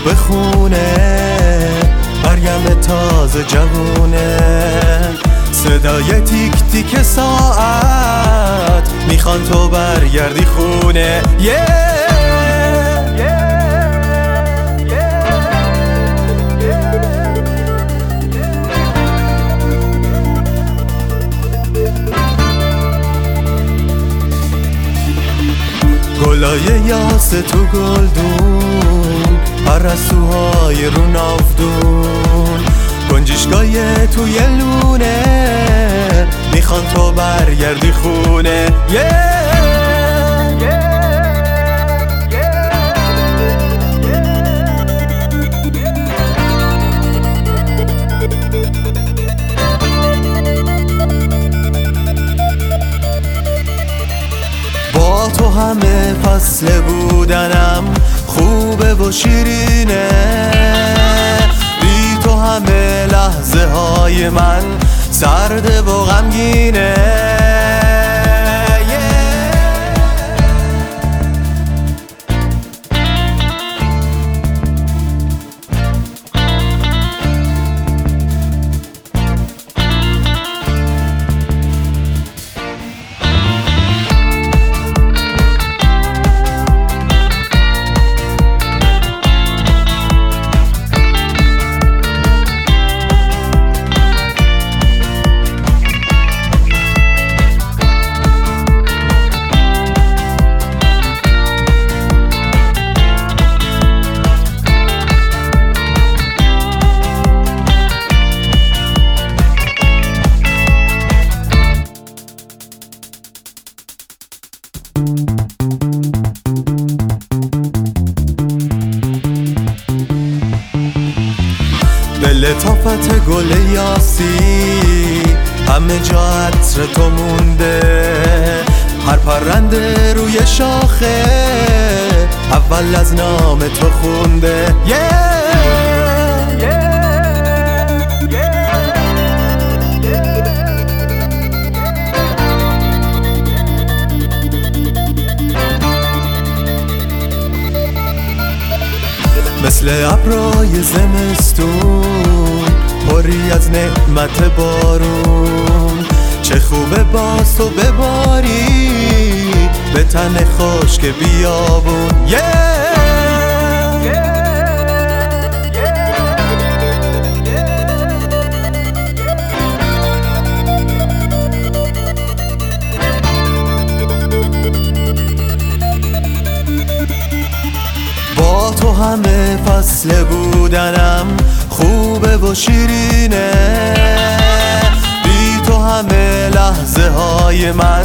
بخونه، مریم تازه جوونه. صدای تیک تیک ساعت میخوان تو برگردی خونه. گلای یاس تو گلدون، پرستوهای رو نافدون، گنجشگاه توی لونه، میخوان تو برگردی خونه. با تو همه فصل بودنم خوبه و شیرینه، بی تو همه لحظه های من سرده و غمگینه. به لطافت گل یاسی همه جا عطر تو مونده، هر پرنده روی شاخه اول از نام تو خونده. مثل ابرای زمستون پری از نعمت بارون، چه خوبه باز تو بباری به تن خشک بیابون. با تو همه فصل بودنم خوبه و شیرینه، بی تو همه لحظه های من